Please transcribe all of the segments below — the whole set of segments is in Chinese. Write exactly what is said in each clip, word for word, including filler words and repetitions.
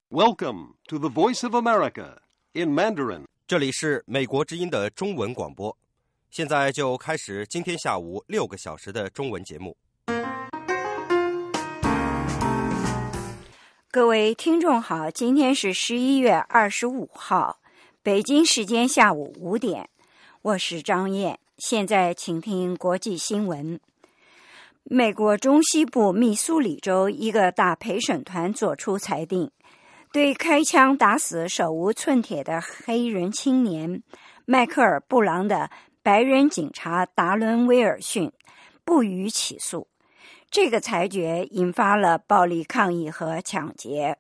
Welcome to the Voice of America in Mandarin. 这里是美国之音的中文广播，现在就开始今天下午六个小时的中文节目。 各位听众好，今天是十一月二十五号，北京时间下午五点，我是张燕，现在请听国际新闻。美国中西部密苏里州一个大陪审团作出裁定，对开枪打死手无寸铁的黑人青年迈克尔·布朗的白人警察达伦·威尔逊不予起诉。这个裁决引发了暴力抗议和抢劫。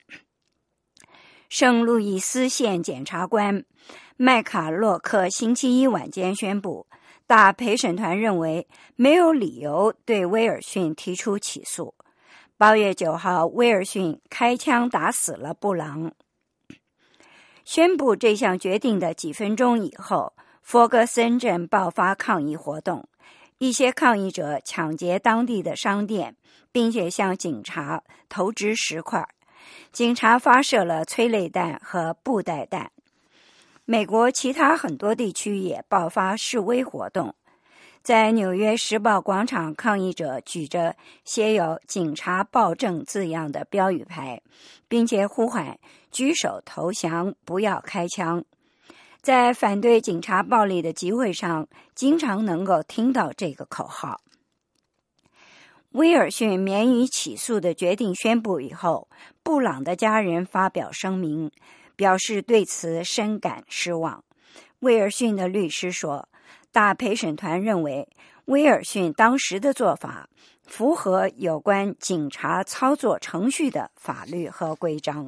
圣路易斯县检察官麦卡洛克星期一晚间宣布，大陪审团认为没有理由对威尔逊提出起诉。八月九号，威尔逊开枪打死了布朗。宣布这项决定的几分钟以后，佛格森镇爆发抗议活动，一些抗议者抢劫当地的商店，并且向警察投掷石块，警察发射了催泪弹和布袋弹。美国其他很多地区也爆发示威活动，在纽约时报广场，抗议者举着写有警察暴政字样的标语牌，并且呼喊举手投降，不要开枪。在反对警察暴力的集会上，经常能够听到这个口号。威尔逊免于起诉的决定宣布以后，布朗的家人发表声明，表示对此深感失望。威尔逊的律师说，大陪审团认为威尔逊当时的做法符合有关警察操作程序的法律和规章。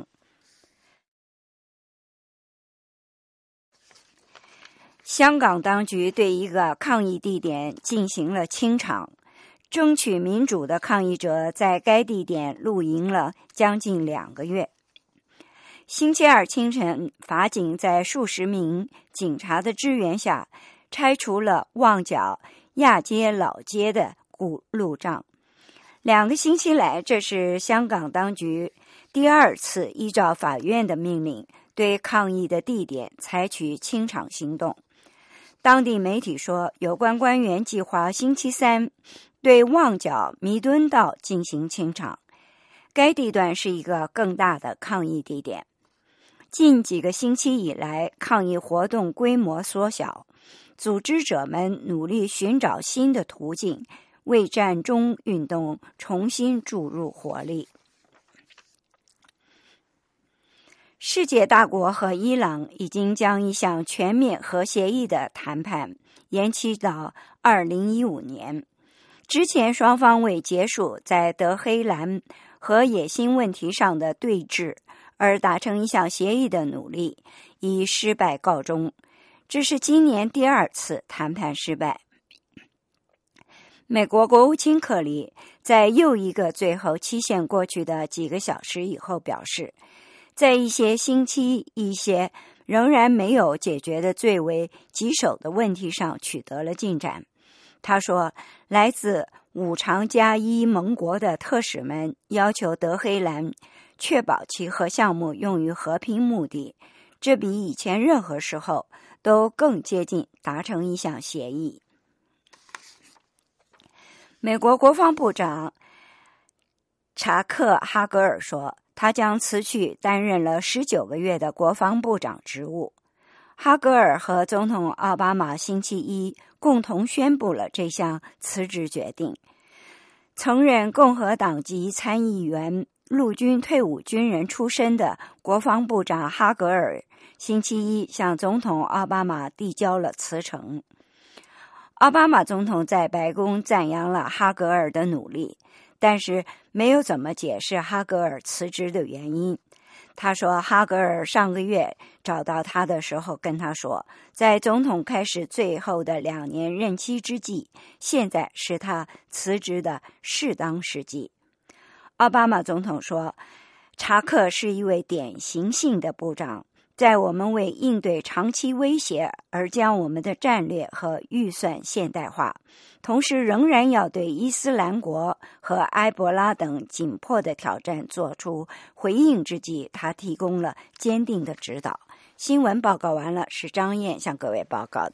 香港当局对一个抗议地点进行了清场，争取民主的抗议者在该地点露营了将近两个月。星期二清晨，法警在数十名警察的支援下拆除了旺角亚街老街的古路障。两个星期来，这是香港当局第二次依照法院的命令对抗议的地点采取清场行动。当地媒体说，有关官员计划星期三对旺角弥敦道进行清场，该地段是一个更大的抗议地点。近几个星期以来，抗议活动规模缩小，组织者们努力寻找新的途径，为战中运动重新注入活力。世界大国和伊朗已经将一项全面核协议的谈判延期到二零一五年。之前双方为结束在德黑兰和野心问题上的对峙而达成一项协议的努力以失败告终，这是今年第二次谈判失败。美国国务卿克里在又一个最后期限过去的几个小时以后表示，在一些星期一些仍然没有解决的最为棘手的问题上取得了进展。他说，来自五常加一盟国的特使们要求德黑兰确保其核项目用于和平目的，这比以前任何时候都更接近达成一项协议。美国国防部长查克·哈格尔说，他将辞去担任了十九个月的国防部长职务。哈格尔和总统奥巴马星期一共同宣布了这项辞职决定。曾任共和党籍参议员、陆军退伍军人出身的国防部长哈格尔星期一向总统奥巴马递交了辞呈。奥巴马总统在白宫赞扬了哈格尔的努力，但是没有怎么解释哈格尔辞职的原因。他说，哈格尔上个月找到他的时候跟他说，在总统开始最后的两年任期之际，现在是他辞职的适当时机。奥巴马总统说，查克是一位典型性的部长， 在我们为应对长期威胁而将我们的战略和预算现代化，同时仍然要对伊斯兰国和埃博拉等紧迫的挑战做出回应之际，他提供了坚定的指导。新闻报告完了，是张燕向各位报告的。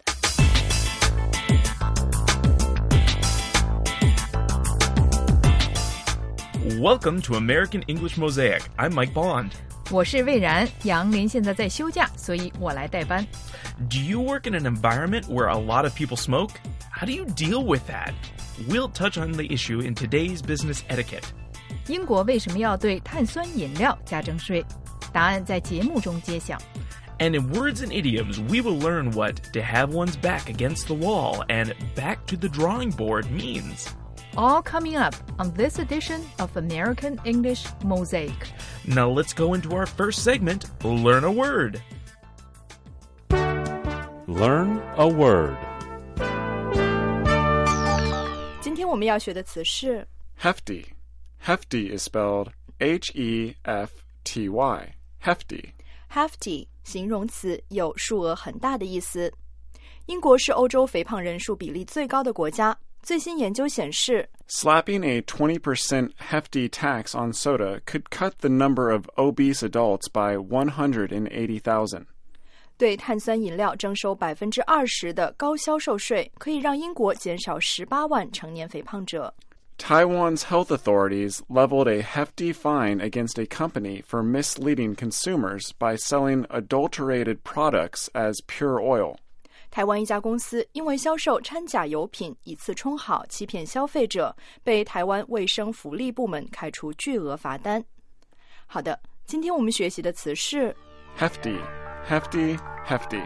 Welcome to American English Mosaic. I'm Mike Bond. 我是魏然，杨林现在在休假，所以我来代班。 Do you work in an environment where a lot of people smoke? How do you deal with that? We'll touch on the issue in today's business etiquette. 英国为什么要对碳酸饮料加征税？答案在节目中揭晓。 And in words and idioms, we will learn what to have one's back against the wall and back to the drawing board means. All coming up on this edition of American English Mosaic. Now let's go into our first segment, Learn a Word. Learn a word. 今天我们要学的词是 Hefty. Hefty is spelled H E F T Y. Hefty. hefty 形容词，有数额很大的意思。英国是欧洲肥胖人数比例最高的国家。最新研究显示 Slapping a twenty percent hefty tax on soda could cut the number of obese adults by one hundred eighty thousand. 对碳酸饮料征收 百分之二十 的高销售税，可以让英国减少十八万成年肥胖者。 Taiwan's health authorities leveled a hefty fine against a company for misleading consumers by selling adulterated products as pure oil. 台湾一家公司因为销售掺假油品以次充好欺骗消费者，被台湾卫生福利部门开出巨额罚单。好的，今天我们学习的词是 Hefty, hefty, hefty.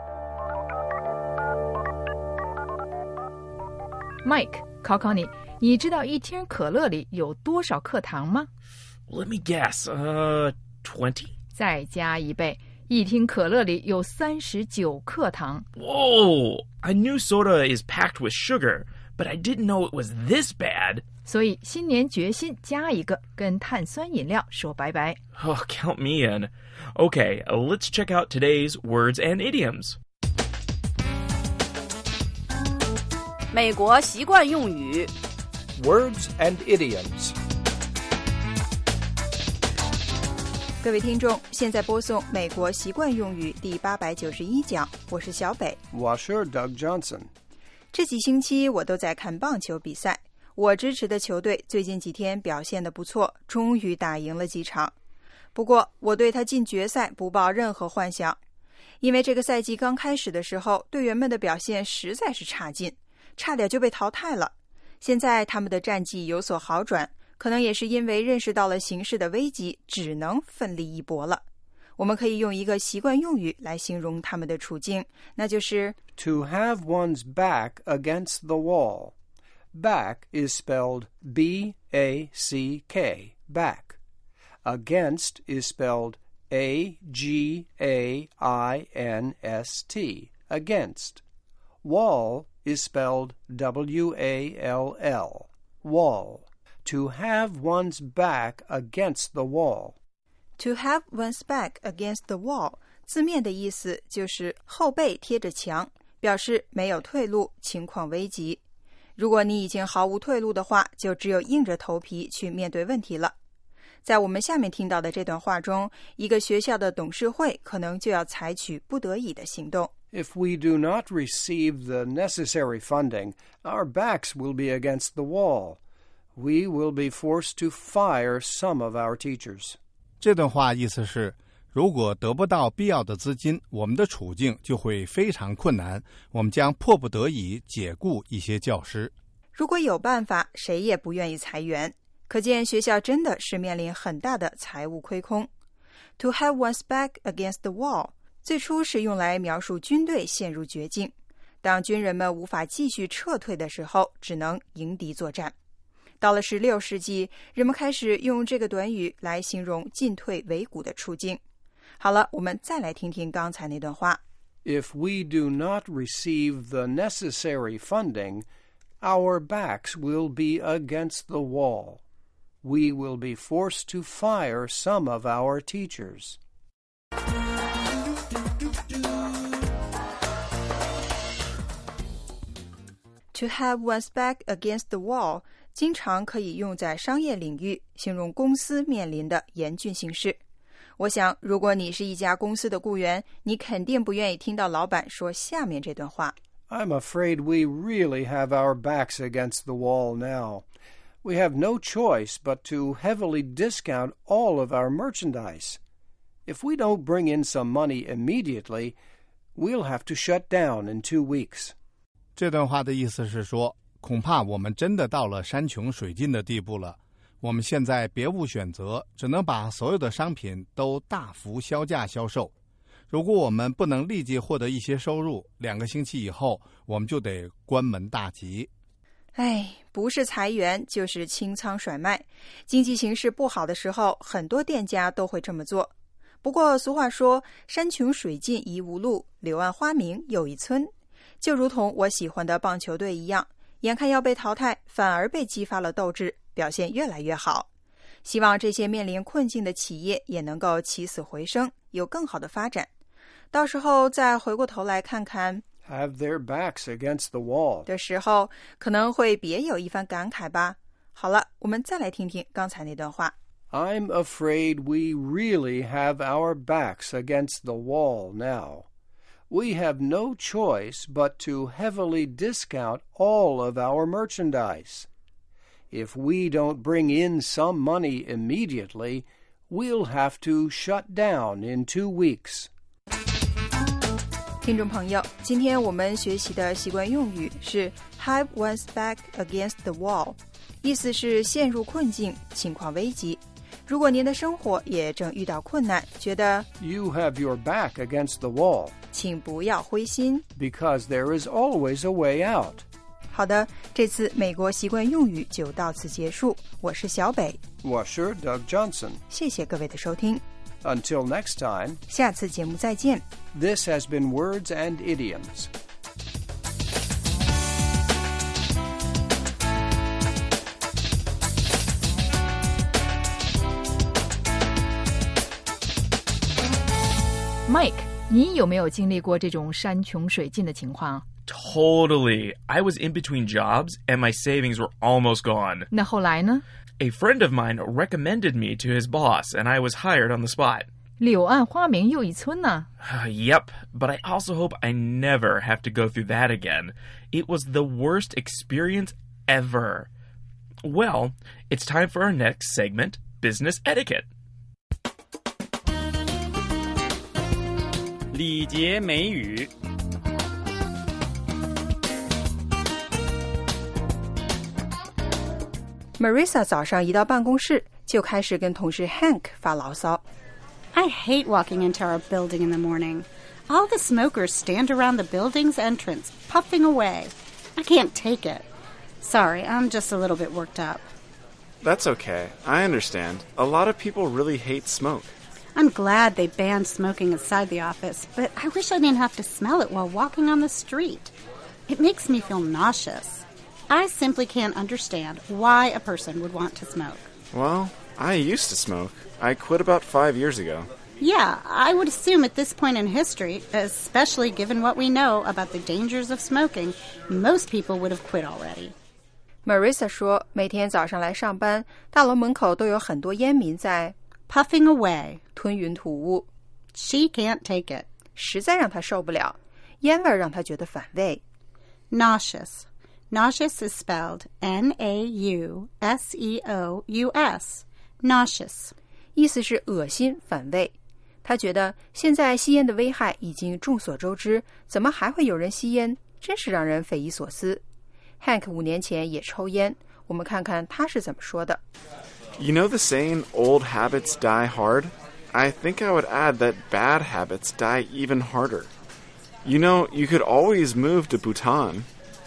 Mike， 考考你，你知道一听可乐里有多少克糖吗？ Let me guess, uh, twenty? 再加一倍，一听可乐里有三十九克糖。 Whoa! I knew soda is packed with sugar, but I didn't know it was this bad. 所以新年决心加一个，跟碳酸饮料说拜拜。 Oh, count me in. Okay, let's check out today's words and idioms. 美国习惯用语 Words and idioms. 各位听众，现在播送美国习惯用语第八百九十一讲，我是小北。 我是 Doug Johnson. 这几星期我都在看棒球比赛，我支持的球队最近几天表现得不错，终于打赢了几场。不过我对他进决赛不抱任何幻想，因为这个赛季刚开始的时候，队员们的表现实在是差劲，差点就被淘汰了。现在他们的战绩有所好转，可能也是因为认识到了形势的危机，只能奋力一搏了。我们可以用一个习惯用语来形容他们的处境，那就是 To have one's back against the wall. Back is spelled B A C K, back. Against is spelled A G A I N S T, against. Wall is spelled W A L L, wall. To have one's back against the wall. To have one's back against the wall 字面的意思就是后背贴着墙，表示没有退路，情况危急。如果你已经毫无退路的话，就只有硬着头皮去面对问题了。在我们下面听到的这段话中，一个学校的董事会可能就要采取不得已的行动。 If we do not receive the necessary funding, our backs will be against the wall. We will be forced to fire some of our teachers. 这段话意思是，如果得不到必要的资金，我们的处境就会非常困难，我们将迫不得已解雇一些教师。 如果有办法，谁也不愿意裁员。可见学校真的是面临很大的财务亏空。To have one's back against the wall 最初是用来描述军队陷入绝境，当军人们无法继续撤退的时候，只能迎敌作战。到了十六世纪，人们开始用这个短语来形容进退维谷的处境。好了，我们再来听听刚才那段话。 If we do not receive the necessary funding, our backs will be against the wall. We will be forced to fire some of our teachers. To have one's back against the wall 经常可以用在商业领域，形容公司面临的严峻形势。我想，如果你是一家公司的雇员，你肯定不愿意听到老板说下面这段话。 I'm afraid we really have our backs against the wall now. We have no choice but to heavily discount all of our merchandise. If we don't bring in some money immediately, we'll have to shut down in two weeks. 这段话的意思是说，恐怕我们真的到了山穷水尽的地步了。我们现在别无选择，只能把所有的商品都大幅销价销售。如果我们不能立即获得一些收入，两个星期以后，我们就得关门大吉。 哎，不是裁员就是清仓甩卖。经济形势不好的时候，很多店家都会这么做。不过俗话说，山穷水尽疑无路，柳暗花明又一村。就如同我喜欢的棒球队一样，眼看要被淘汰，反而被激发了斗志，表现越来越好。希望这些面临困境的企业也能够起死回生，有更好的发展。到时候再回过头来看看 Have their backs against the wall 的时候，可能会别有一番感慨吧。好了，我们再来听听刚才那段话。 I'm afraid we really have our backs against the wall now. We have no choice but to heavily discount all of our merchandise. If we don't bring in some money immediately, we'll have to shut down in two weeks. 听众朋友，今天我们学习的习惯用语是 have one's back against the wall， 意思是陷入困境，情况危急。如果您的生活也正遇到困难，觉得 You have your back against the wall, 请不要灰心， because there is always a way out. 好的，这次美国习惯用语就到此结束。我是小北， 我是 Doug Johnson. 谢谢各位的收听。 Until next time, 下次节目再见。 this has been Words and Idioms. Mike， 你有没有经历过这种山穷水尽的情况？ Totally. I was in between jobs and my savings were almost gone. 那后来呢？ A friend of mine recommended me to his boss, and I was hired on the spot. 柳暗花明又一村呢。 Yep, but I also hope I never have to go through that again. It was the worst experience ever. Well, it's time for our next segment, Business Etiquette. 礼节美语。 Marissa 早上一到办公室就开始跟同事 Hank 发牢骚。 I hate walking into our building in the morning. All the smokers stand around the building's entrance, puffing away. I can't take it. Sorry, I'm just a little bit worked up. That's okay. I understand. A lot of people really hate smoke. I'm glad they banned smoking inside the office, but I wish I didn't have to smell it while walking on the street. It makes me feel nauseous. I simply can't understand why a person would want to smoke. Well, I used to smoke. I quit about five years ago. Yeah, I would assume at this point in history, especially given what we know about the dangers of smoking, most people would have quit already. Marissa 说，每天早上来上班，大楼门口都有很多烟民在 puffing away， 吞云吐雾。 She can't take it. 实在让她受不了，烟味让她觉得反胃。 Nauseous. Nauseous is spelled N A U S E O U S. Nauseous. 意思是恶心、反胃。她觉得现在吸烟的危害已经众所周知，怎么还会有人吸烟？真是让人匪夷所思。Hank 五年前也抽烟，我们看看他是怎么说的。 You know the saying, old habits die hard? I think I would add that bad habits die even harder. You know, you could always move to Bhutan.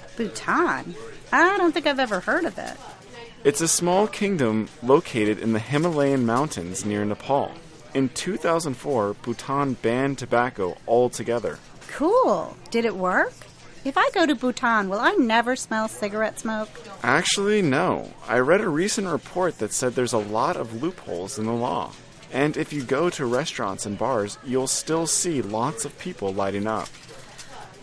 Bhutan? I don't think I've ever heard of it. It's a small kingdom located in the Himalayan mountains near Nepal. In two thousand four, Bhutan banned tobacco altogether. Cool. Did it work? If I go to Bhutan, will I never smell cigarette smoke? Actually, no. I read a recent report that said there's a lot of loopholes in the law. And if you go to restaurants and bars, you'll still see lots of people lighting up.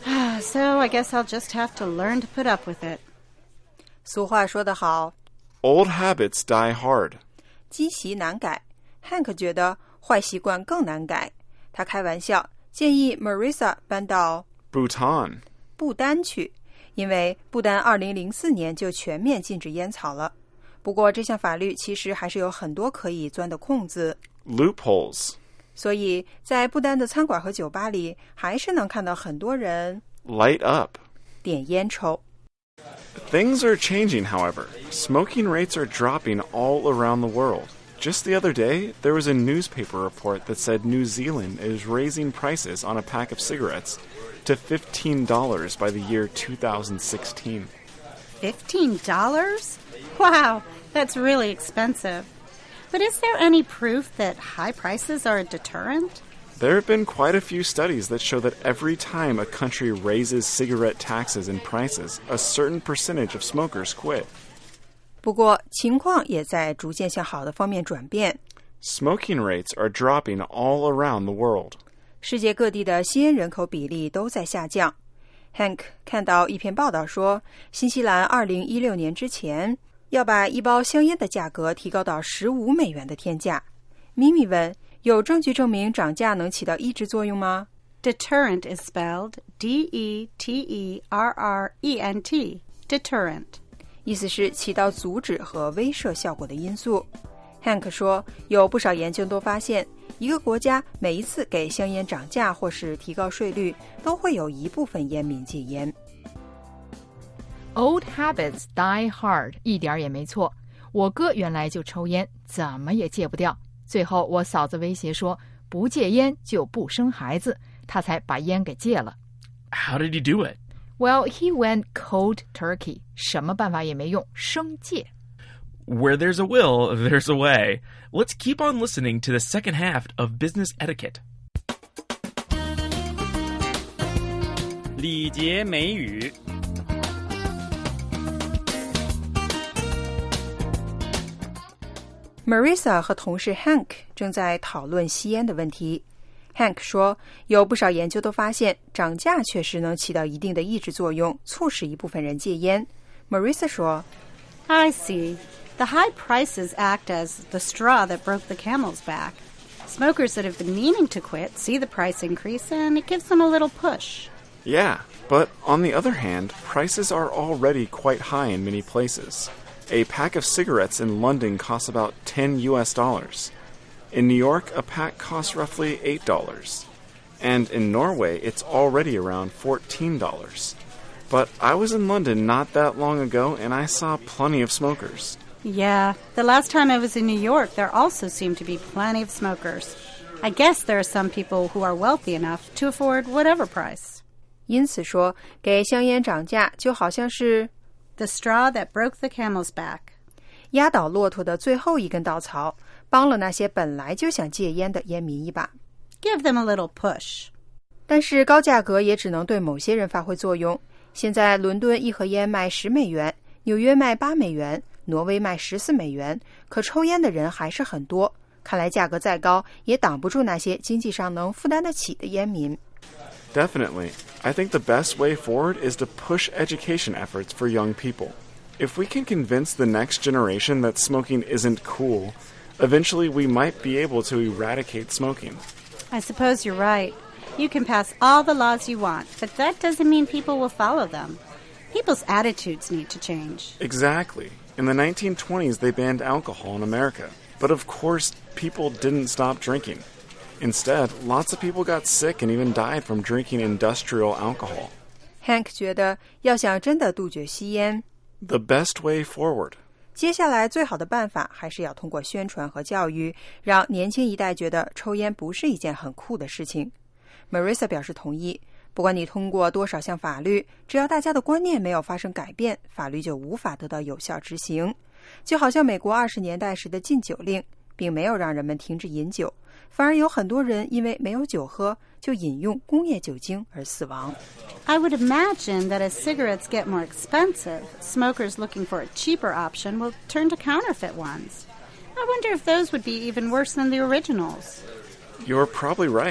So I guess I'll just have to learn to put up with it. 俗话说得好 Old habits die hard. 积习难改 Hank 觉得坏习惯更难改，他开玩笑建议 Marissa 搬到 Bhutan. 不丹去，因为不丹二零零四年就全面禁止烟草了。不过这项法律其实还是有很多可以钻的空子 Loopholes. 所以在不丹的餐馆和酒吧里还是能看到很多人 Light up. 点烟抽。 Things are changing, however. Smoking rates are dropping all around the world. Just the other day, there was a newspaper report that said New Zealand is raising prices on a pack of cigarettes to fifteen dollars by the year two thousand sixteen. Fifteen dollars? Wow, that's really expensive. But is there any proof that high prices are a deterrent? There have been quite a few studies that show that every time a country raises cigarette taxes and prices, a certain percentage of smokers quit. 不过情况也在逐渐向好的方面转变。 Smoking rates are dropping all around the world. 世界各地的吸烟人口比例都在下降。 Hank 看到一篇报道说，新西兰二零一六年之前要把一包香烟的价格提高到十五美元的天价。咪咪问，有证据证明涨价能起到抑制作用吗？ Deterrent is spelled D E T E R R E N T. Deterrent. 意思是起到阻止和威慑效果的因素。 Hank 说，有不少研究都发现，一个国家每一次给香烟涨价或是提高税率，都会有一部分烟民戒烟。 Old habits die hard 一点也没错。我哥原来就抽烟，怎么也戒不掉。最后我嫂子威胁说，不戒烟就不生孩子，他才把烟给戒了。 How did he do it? Well, he went cold turkey. 什么办法也没用，生戒。 Where there's a will, there's a way. Let's keep on listening to the second half of Business Etiquette. 礼节美语。 Marissa 和同事 Hank 正在讨论吸烟的问题。 Hank 说，有不少研究都发现涨价确实能起到一定的抑制作用，促使一部分人戒烟。 Marissa 说， I see. The high prices act as the straw that broke the camel's back. Smokers that have been meaning to quit see the price increase and it gives them a little push. Yeah, but on the other hand, prices are already quite high in many places. A pack of cigarettes in London costs about ten U S dollars. In New York, a pack costs roughly eight dollars. And in Norway, it's already around fourteen dollars. But I was in London not that long ago, and I saw plenty of smokers. Yeah, the last time I was in New York, there also seemed to be plenty of smokers. I guess there are some people who are wealthy enough to afford whatever price. 因此说，给香烟涨价就好像是 the straw that broke the camel's back. 压倒骆驼的最后一根稻草，帮了那些本来就想戒烟的烟民一把。 Give them a little push. 但是高价格也只能对某些人发挥作用。现在伦敦一盒烟卖十美元，纽约卖八美元，挪威卖十四美元，可抽烟的人还是很多。看来价格再高，也挡不住那些经济上能负担得起的烟民。 Definitely. I think the best way forward is to push education efforts for young people. If we can convince the next generation that smoking isn't cool, eventually we might be able to eradicate smoking. I suppose you're right. You can pass all the laws you want, but that doesn't mean people will follow them. People's attitudes need to change. Exactly. In the nineteen twenties, they banned alcohol in America. But of course, people didn't stop drinking. Instead, lots of people got sick and even died from drinking industrial alcohol. Hank 觉得要想真的杜绝吸烟 The best way forward. 接下来最好的办法还是要通过宣传和教育，让年轻一代觉得抽烟不是一件很酷的事情。Marissa 表示同意，不管你通过多少项法律，只要大家的观念没有发生改变，法律就无法得到有效执行。就好像美国二十年代时的禁酒令，并没有让人们停止饮酒，反而有很多人因为没有酒喝，就饮用工业酒精而死亡。 I would imagine that as cigarettes get more expensive, smokers looking for a cheaper option will turn to counterfeit ones. I wonder if those would be even worse than the originals. You're probably right.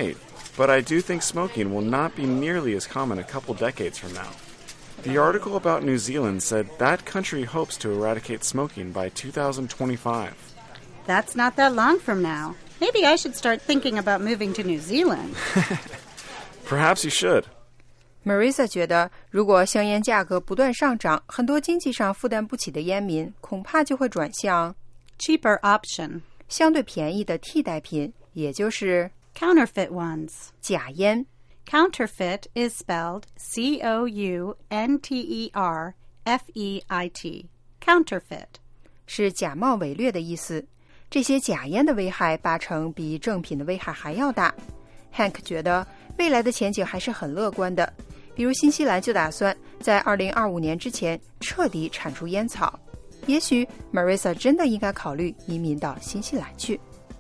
but I do think smoking will not be nearly as common a couple decades from now. The article about New Zealand said that country hopes to eradicate smoking by two thousand twenty-five. That's not that long from now. Maybe I should start thinking about moving to New Zealand. Perhaps you should. Marissa 觉得，如果香烟价格不断上涨，很多经济上负担不起的烟民恐怕就会转向 cheaper option 相对便宜的替代品，也就是 counterfeit ones 假烟。 Counterfeit is spelled C O U N T E R F E I T. Counterfeit 是假冒伪劣的意思。这些假烟的危害八成比正品的危害还要大。Hank 觉得未来的前景还是很乐观的，比如新西兰就打算在二零二五年之前彻底铲除烟草。也许 Marissa 真的应该考虑移民到新西兰去。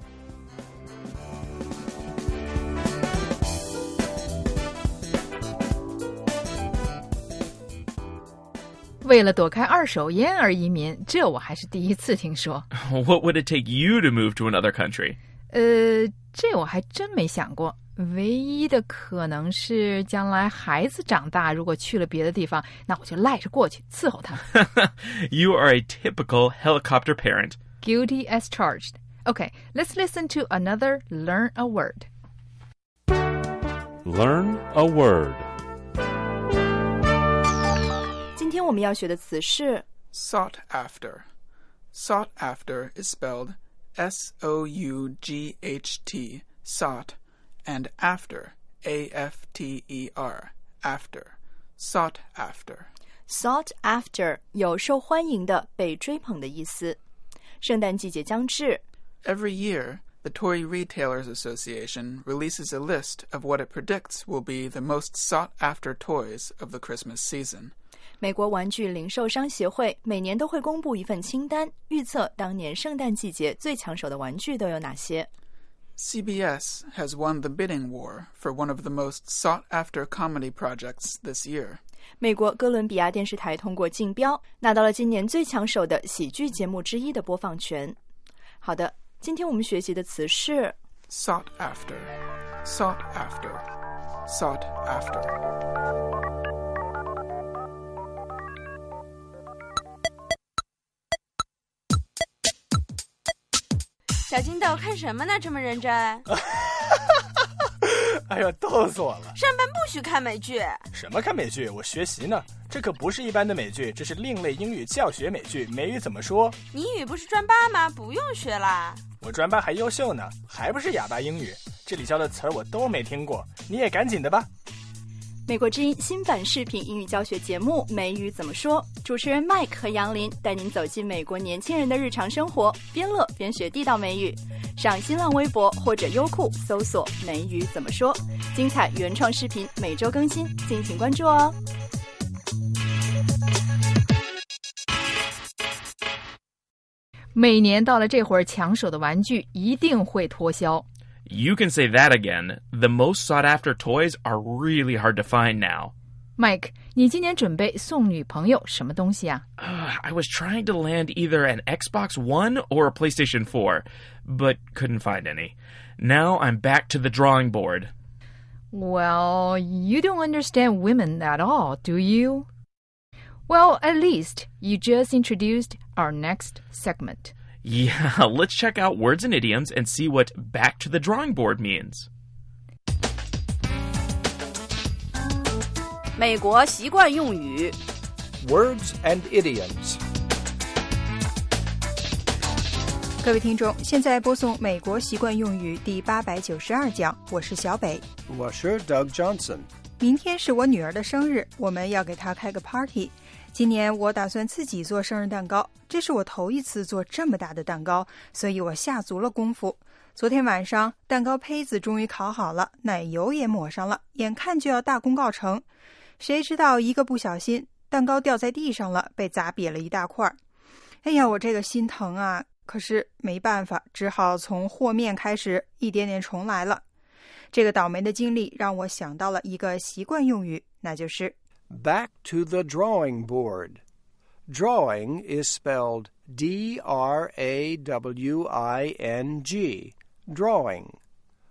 为了躲开二手烟而移民，这我还是第一次听说。 What would it take you to move to another country? 呃，这我还真没想过。唯一的可能是将来孩子长大，如果去了别的地方，那我就赖着过去伺候他。 You are a typical helicopter parent. Guilty as charged. Okay, let's listen to another Learn a Word. Learn a word. 今天我们要学的词是 sought after. Sought after is spelled S O U G H T, sought, and after, A F T E R, after. Sought after. Sought after 有受欢迎的、被追捧的意思。圣诞季节将至。 Every year, the Toy Retailers Association releases a list of what it predicts will be the most sought-after toys of the Christmas season. 美国玩具零售商协会每年都会公布一份清单，预测当年圣诞季节最抢手的玩具都有哪些。 C B S has won the bidding war for one of the most sought-after comedy projects this year. 美国哥伦比亚电视台通过竞标，拿到了今年最抢手的喜剧节目之一的播放权。好的，今天我们学习的词是 sought after, sought after, sought after. 小金豆看什么呢？这么认真？ 哎呀，逗死我了！ 上班不许看美剧。 什么看美剧？我学习呢。这可不是一般的美剧，这是另类英语教学美剧。美语怎么说？ 你英语不是专八吗？不用学啦。 我专八还优秀呢，还不是哑巴英语。这里教的词儿我都没听过，你也赶紧的吧。 美国之音新版视频英语教学节目《美语怎么说》，主持人 Mike 和杨林带您走进美国年轻人的日常生活，边乐边学地道美语。上新浪微博或者优酷搜索“美语怎么说”，精彩原创视频每周更新，敬请关注哦。 每年到了这会儿，抢手的玩具一定会脱销。 You can say that again. The most sought-after toys are really hard to find now. Mike, 你今年准备送女朋友什么东西啊？ Uh, I was trying to land either an Xbox One or a PlayStation four, but couldn't find any. Now I'm back to the drawing board. Well, you don't understand women at all, do you? Well, at least you just introduced our next segment. Yeah, let's check out words and idioms and see what back to the drawing board means. 美国习惯用语 Words and idioms. 各位听众，现在播送美国习惯用语第八百九十二讲，我是小北。 我是 Doug Johnson。 明天是我女儿的生日，我们要给她开个 party。今年我打算自己做生日蛋糕，这是我头一次做这么大的蛋糕，所以我下足了功夫。昨天晚上，蛋糕胚子终于烤好了，奶油也抹上了，眼看就要大功告成。谁知道一个不小心，蛋糕掉在地上了，被砸瘪了一大块。哎呀，我这个心疼啊！可是没办法，只好从和面开始，一点点重来了。这个倒霉的经历让我想到了一个习惯用语，那就是 Back to the drawing board. Drawing is spelled D R A W I N G. Drawing.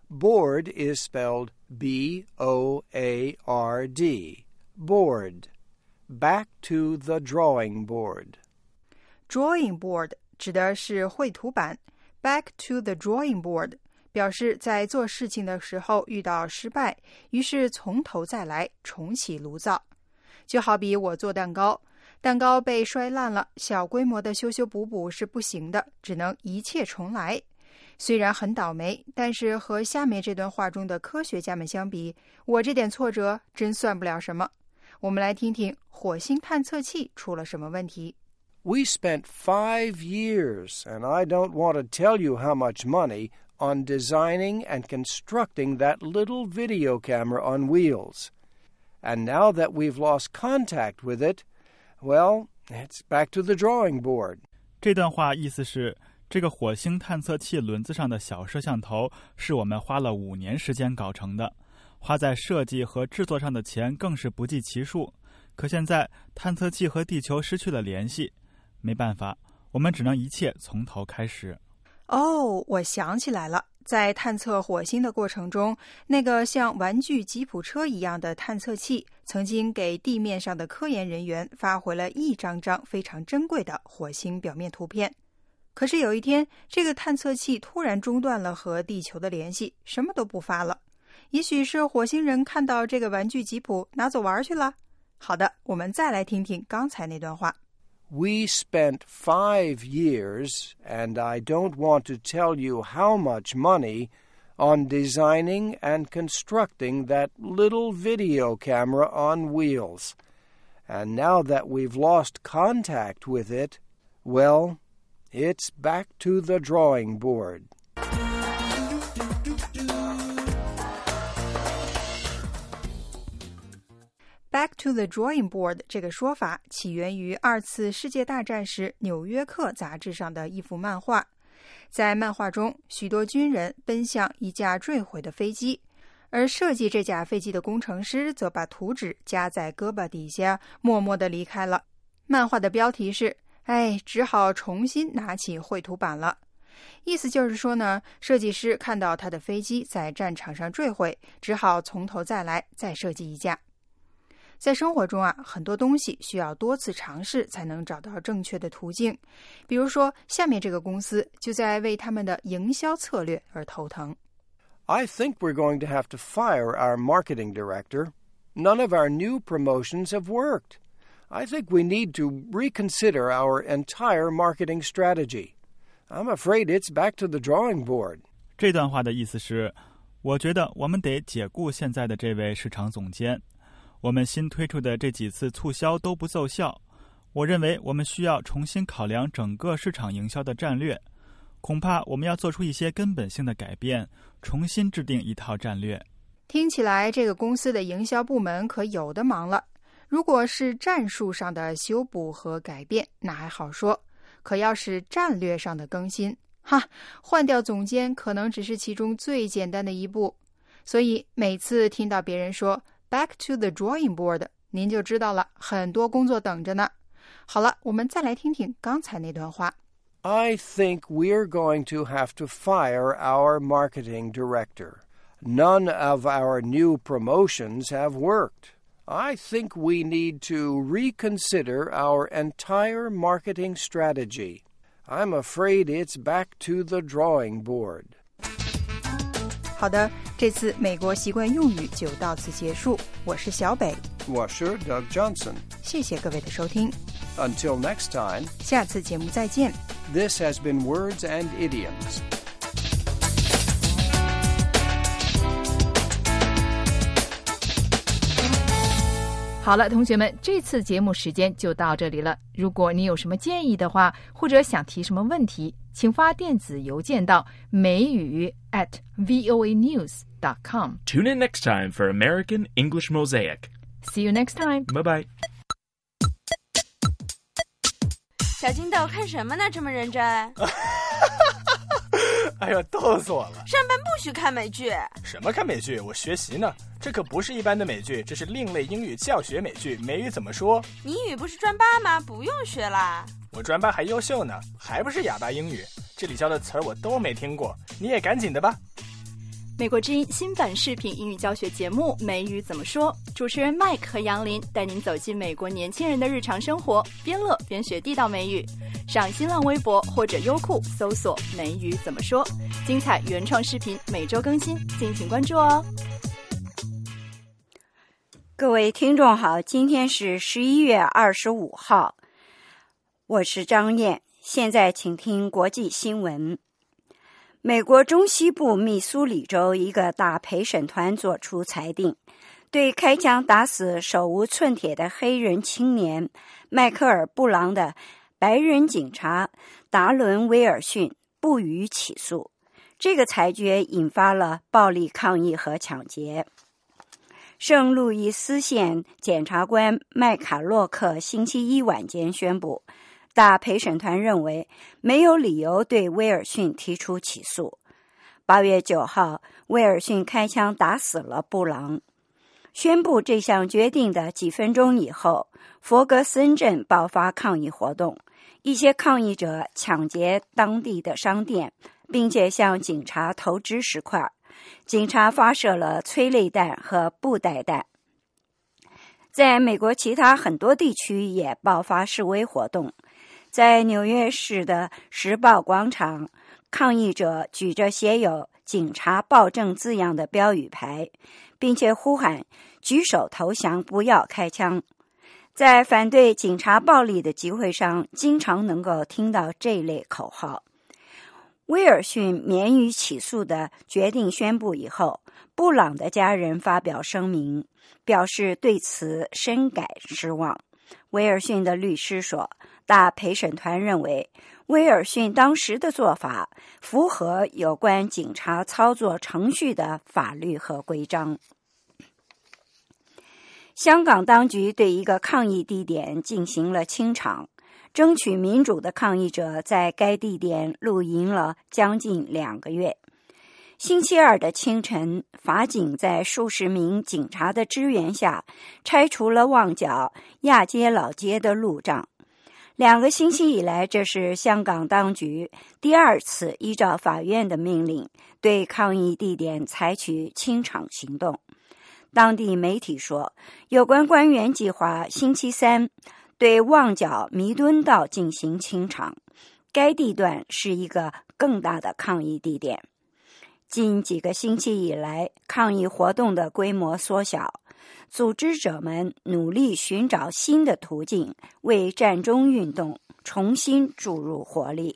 Board is spelled B O A R D. Board. Back to the drawing board. Drawing board 指的是绘图板 Back to the drawing board 表示在做事情的时候遇到失败，于是从头再来，重启炉灶。就好比我做蛋糕，蛋糕被摔烂了，小规模的修修补补是不行的，只能一切重来。虽然很倒霉，但是和下面这段话中的科学家们相比，我这点挫折真算不了什么。我们来听听火星探测器出了什么问题。 We spent five years, and I don't want to tell you how much money, on designing and constructing that little video camera on wheels. And now that we've lost contact with it, well, it's back to the drawing board. 这段话意思是，这个火星探测器轮子上的小摄像头是我们花了五年时间搞成的，花在设计和制作上的钱更是不计其数。可现在探测器和地球失去了联系，没办法，我们只能一切从头开始。 哦，我想起来了，在探测火星的过程中，那个像玩具吉普车一样的探测器曾经给地面上的科研人员发回了一张张非常珍贵的火星表面图片。可是有一天，这个探测器突然中断了和地球的联系，什么都不发了。也许是火星人看到这个玩具吉普拿走玩去了。好的，我们再来听听刚才那段话。 We spent five years, and I don't want to tell you how much money, on designing and constructing that little video camera on wheels. And now that we've lost contact with it, well, it's back to the drawing board. Back to the drawing board 这个说法起源于二次世界大战时纽约客杂志上的一幅漫画。在漫画中，许多军人奔向一架坠毁的飞机，而设计这架飞机的工程师则把图纸夹在胳膊底下，默默地离开了。漫画的标题是哎，只好重新拿起绘图板了。意思就是说呢，设计师看到他的飞机在战场上坠毁，只好从头再来，再设计一架。在生活中啊，很多东西需要多次尝试才能找到正确的途径。比如说，下面这个公司就在为他们的营销策略而头疼。 I think we're going to have to fire our marketing director. None of our new promotions have worked. I think we need to reconsider our entire marketing strategy. I'm afraid it's back to the drawing board. 这段话的意思是，我觉得我们得解雇现在的这位市场总监。我们新推出的这几次促销都不奏效，我认为我们需要重新考量整个市场营销的战略，恐怕我们要做出一些根本性的改变，重新制定一套战略。 听起来这个公司的营销部门可有的忙了。如果是战术上的修补和改变，那还好说，可要是战略上的更新，哈，换掉总监可能只是其中最简单的一步。所以每次听到别人说Back to the drawing board， 您就知道了，很多工作等着呢。好了，我们再来听听刚才那段话。 I think we're going to have to fire our marketing director. None of our new promotions have worked. I think we need to reconsider our entire marketing strategy. I'm afraid it's back to the drawing board. 好的，这次美国习惯用语就到此结束。我是小北， 我是 Doug Johnson。 谢谢各位的收听。 Until next time， 下次节目再见。 This has been Words and Idioms. 好了，同学们，这次节目时间就到这里了。如果你有什么建议的话，或者想提什么问题，请发电子邮件到美语 at voa news dot com. Tune in next time for American English Mosaic. See you next time. Bye bye. 小金豆看什么呢？这么认真？ 哎呀，逗死我了！ 上班不许看美剧。 什么看美剧？我学习呢。这可不是一般的美剧，这是另类英语教学美剧。美语怎么说？ 你英语不是专八吗？不用学啦。 我专八还优秀呢，还不是哑巴英语。这里教的词儿我都没听过，你也赶紧的吧。 美国之音新版视频英语教学节目《美语怎么说》，主持人 Mike 和杨林带您走进美国年轻人的日常生活，边乐边学地道美语。上新浪微博或者优酷搜索“美语怎么说”，精彩原创视频每周更新，敬请关注哦。 各位听众好，今天是十一月二十五号，我是张燕，现在请听国际新闻。美国中西部密苏里州一个大陪审团作出裁定，对开枪打死手无寸铁的黑人青年迈克尔·布朗的白人警察达伦·威尔逊不予起诉。这个裁决引发了暴力抗议和抢劫。圣路易斯县检察官麦卡洛克星期一晚间宣布，大陪审团认为没有理由对威尔逊提出起诉。八月九号，威尔逊开枪打死了布朗。宣布这项决定的几分钟以后，佛格森镇爆发抗议活动，一些抗议者抢劫当地的商店，并且向警察投掷石块。警察发射了催泪弹和布袋弹。在美国其他很多地区也爆发示威活动。在纽约市的时报广场，抗议者举着写有警察暴政字样的标语牌，并且呼喊举手投降，不要开枪。在反对警察暴力的集会上，经常能够听到这类口号。威尔逊免于起诉的决定宣布以后，布朗的家人发表声明，表示对此深感失望。威尔逊的律师说，大陪审团认为威尔逊当时的做法符合有关警察操作程序的法律和规章。香港当局对一个抗议地点进行了清场，争取民主的抗议者在该地点露营了将近两个月。星期二的清晨，法警在数十名警察的支援下拆除了旺角亚皆老街的路障。两个星期以来，这是香港当局第二次依照法院的命令对抗议地点采取清场行动。当地媒体说，有关官员计划星期三对旺角弥敦道进行清场，该地段是一个更大的抗议地点。近几个星期以来，抗议活动的规模缩小，组织者们努力寻找新的途径，为战中运动重新注入活力。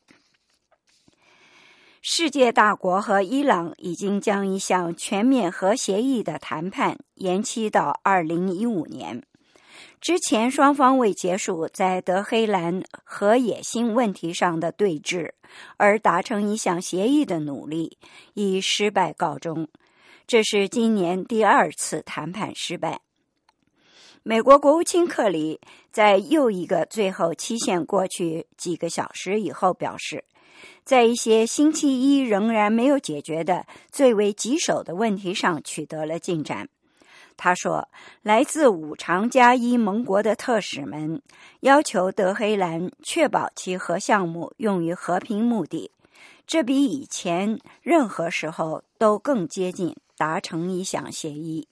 世界大国和伊朗已经将一项全面核协议的谈判延期到二零一五年。之前双方为结束在德黑兰核野心问题上的对峙而达成一项协议的努力以失败告终，这是今年第二次谈判失败。美国国务卿克里在又一个最后期限过去几个小时以后表示，在一些星期一仍然没有解决的最为棘手的问题上取得了进展。他说，来自五常加一盟国的特使们要求德黑兰确保其核项目用于和平目的，这比以前任何时候都更接近达成一项协议。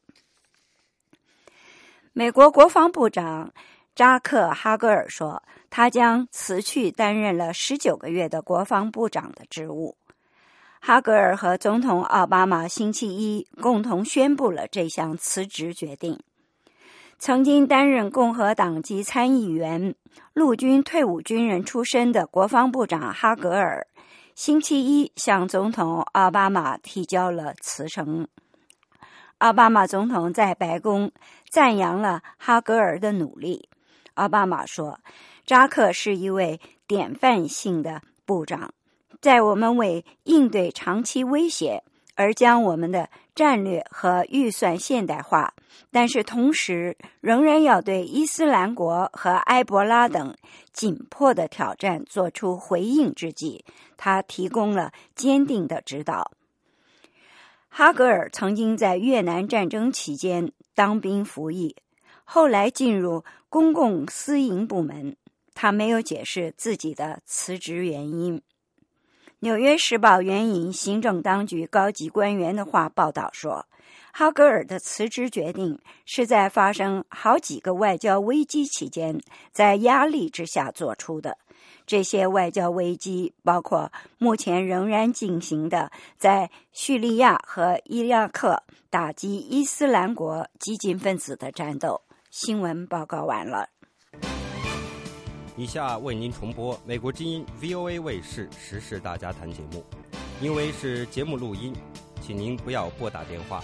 美国国防部长扎克·哈格尔说，他将辞去担任了十九个月的国防部长的职务。哈格尔和总统奥巴马星期一共同宣布了这项辞职决定。曾经担任共和党籍参议员、陆军退伍军人出身的国防部长哈格尔，星期一向总统奥巴马提交了辞呈。奥巴马总统在白宫赞扬了哈格尔的努力。奥巴马说，扎克是一位典范性的部长，在我们为应对长期威胁而将我们的战略和预算现代化，但是同时仍然要对伊斯兰国和埃博拉等紧迫的挑战做出回应之际，他提供了坚定的指导。哈格尔曾经在越南战争期间当兵服役，后来进入公共私营部门，他没有解释自己的辞职原因。 纽约时报援引行政当局高级官员的话报道说，哈格尔的辞职决定是在发生好几个外交危机期间，在压力之下做出的。这些外交危机包括目前仍然进行的在叙利亚和伊拉克打击伊斯兰国激进分子的战斗。新闻报告完了。 以下为您重播美国之音 V O A 卫视时事大家谈节目，因为是节目录音，请您不要拨打电话。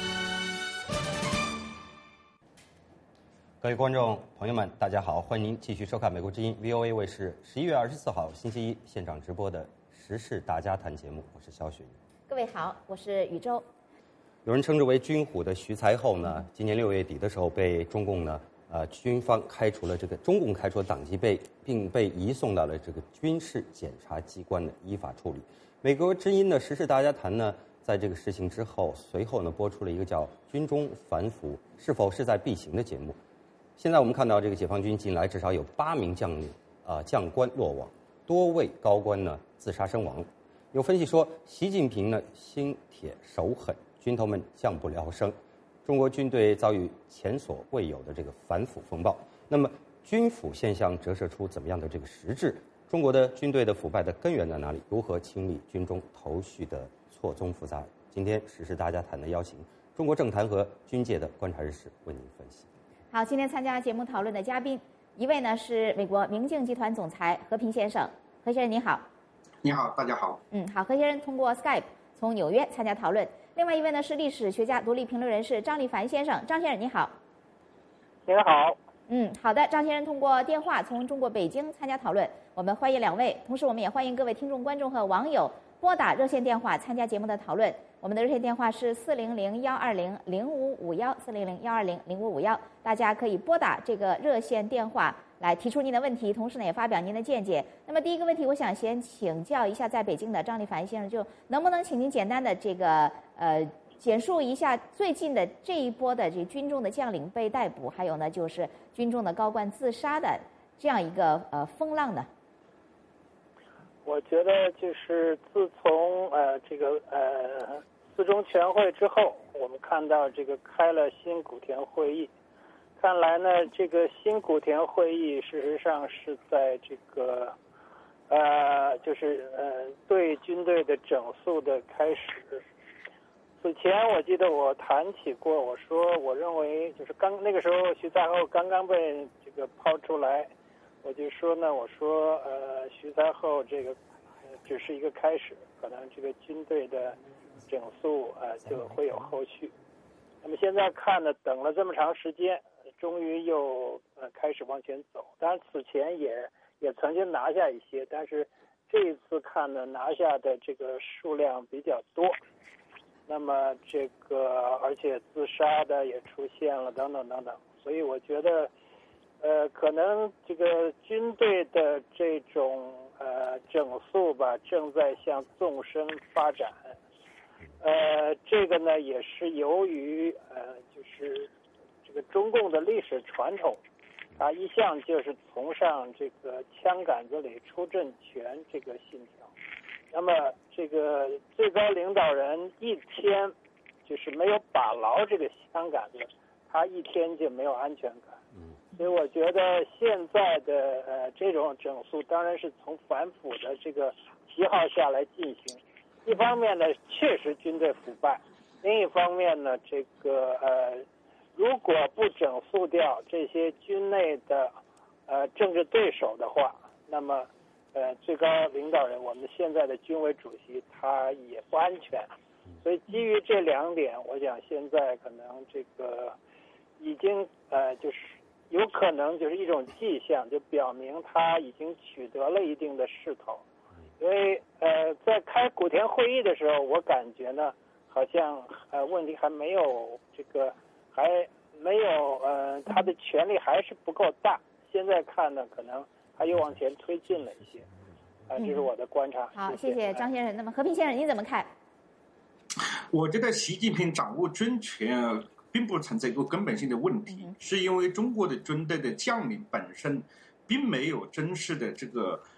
各位观众朋友们，大家好，欢迎您继续收看美国之音 V O A 卫视十一月二十四号星期一现场直播的时事大家谈节目，我是肖雪。 各位好，我是宇宙。 有人称之为军虎的徐才厚呢，今年六月底的时候被中共呢呃军方开除了这个中共开除了党籍，被并被移送到了这个军事检察机关的依法处理。美国之音的时事大家谈呢，在这个事情之后，随后呢播出了一个叫《军中反腐是否势在必行》的节目。现在我们看到，这个解放军近来至少有八名将领、啊、呃、将官落网，多位高官呢自杀身亡。有分析说，习近平呢心铁手狠，军头们降不了声，中国军队遭遇前所未有的这个反腐风暴。那么，军腐现象折射出怎么样的这个实质？中国的军队的腐败的根源在哪里？如何清理军中头绪的错综复杂？今天时事大家谈的邀请中国政坛和军界的观察人士为您分析。 好，今天参加节目讨论的嘉宾，一位呢是美国明镜集团总裁何平先生，何先生你好。 你好，大家好。 嗯，好，何先生通过 Skype 从纽约参加讨论。另外一位呢是历史学家、独立评论人士张立凡先生，张先生你好。 您好。 嗯，好的，张先生通过电话从中国北京参加讨论，我们欢迎两位，同时我们也欢迎各位听众、观众和网友拨打热线电话参加节目的讨论。我们的热线电话是四零零幺二零零五五幺四零零幺二零零五五幺，大家可以拨打这个热线电话来提出您的问题，同时呢也发表您的见解。那么第一个问题，我想先请教一下在北京的张立凡先生，就能不能请您简单的这个呃简述一下最近的这一波的这军中的将领被逮捕，还有呢就是军中的高官自杀的这样一个呃风浪呢？ 我觉得就是自从呃这个呃四中全会之后，我们看到这个开了新古田会议，看来呢这个新古田会议事实上是在这个呃就是呃对军队的整肃的开始。此前我记得我谈起过，我说我认为就是刚那个时候徐才厚刚刚被这个抛出来，我就说呢，我说呃，徐才厚这个、呃、只是一个开始，可能这个军队的整肃呃就会有后续。那么现在看呢，等了这么长时间，终于又呃开始往前走。当然此前也也曾经拿下一些，但是这一次看呢，拿下的这个数量比较多。那么这个而且自杀的也出现了，等等等等。所以我觉得。呃，可能这个军队的这种呃整肃吧，正在向纵深发展。呃，这个呢也是由于呃，就是这个中共的历史传统，它一向就是崇尚这个枪杆子里出政权这个信条。那么这个最高领导人一天就是没有把牢这个枪杆子，他一天就没有安全感。所以我觉得现在的呃这种整肃当然是从反腐的这个旗号下来进行。一方面呢，确实军队腐败；另一方面呢，这个呃如果不整肃掉这些军内的呃政治对手的话，那么呃最高领导人我们现在的军委主席他也不安全。所以基于这两点，我想现在可能这个已经呃就是。有可能就是一种迹象，就表明他已经取得了一定的势头。因为呃，在开古田会议的时候，我感觉呢，好像呃问题还没有这个，还没有呃他的权力还是不够大。现在看呢，可能他又往前推进了一些。啊、呃，这是我的观察。 好，谢谢张先生。那么和平先生，您怎么看？ 我觉得习近平掌握军权并不存在一个根本性的问题，是因为中国的军队的将领本身并没有真实的这个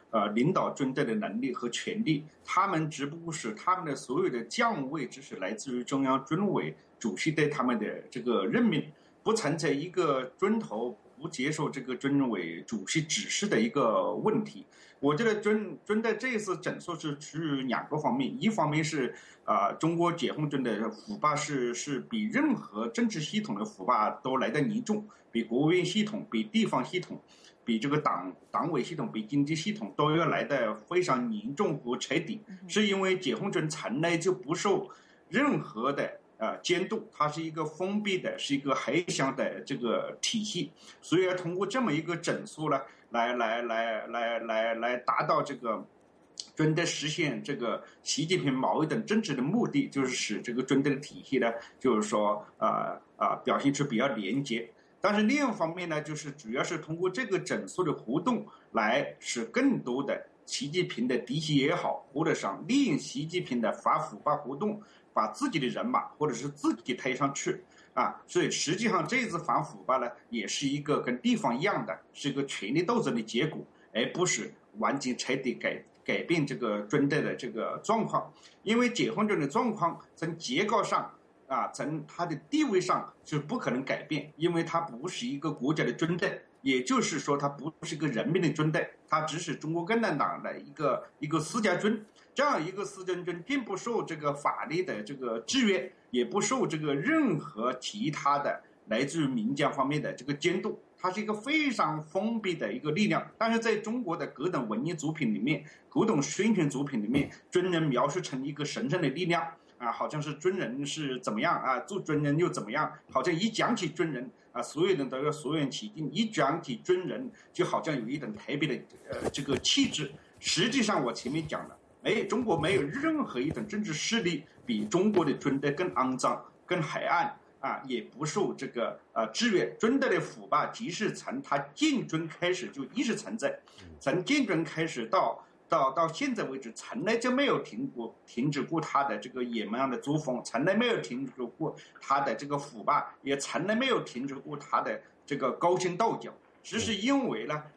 呃领导军队的能力和权力，他们只不过是他们的所有的将位只是来自于中央军委主席对他们的这个任命，不存在一个军头不接受这个军委主席指示的一个问题。我觉得军军队这一次整肃是出于两个方面，一方面是啊、呃，中国解放军的腐败是是比任何政治系统的腐败都来得严重，比国务院系统、比地方系统、比这个党党委系统、比经济系统都要来得非常严重和彻底，是因为解放军从来就不受任何的呃监督，它是一个封闭的，是一个黑箱的这个体系，所以要通过这么一个整肃呢，来来来来来来达到这个军队实现这个习近平、毛泽东政治的目的，就是使这个军队的体系呢，就是说啊啊、呃呃、表现出比较廉洁。但是另一方面呢，就是主要是通过这个整肃的活动，来使更多的习近平的嫡系也好，或者是利用习近平的反腐败活动，把自己的人马或者是自己推上去啊。所以实际上这次反腐败呢，也是一个跟地方一样的，是一个权力斗争的结果，而不是完全彻底改改变这个军队的这个状况。因为解放军的状况从结构上啊，从它的地位上是不可能改变，因为它不是一个国家的军队，也就是说它不是一个人民的军队，它只是中国共产党的一个一个私家军。这样一个私家军并不受这个法律的这个制约，也不受这个任何其他的来自于民间方面的这个监督，它是一个非常封闭的一个力量。但是在中国的各种文艺作品里面，各种宣传作品里面，军人描述成一个神圣的力量啊，好像是军人是怎么样啊，做军人又怎么样，好像一讲起军人啊，所有人都要所愿起敬，一讲起军人就好像有一种特别的呃这个气质。实际上我前面讲了，哎，中国没有任何一种政治势力比中国的军队更肮脏、更黑暗啊，也不受这个呃制约。军队的腐败，即使从他建军开始就一直存在，从建军开始到到到现在为止，从来就没有停过停止过他的这个野蛮的作风，从来没有停止过他的这个腐败，也从来没有停止过他的这个勾心斗角，只是因为呢。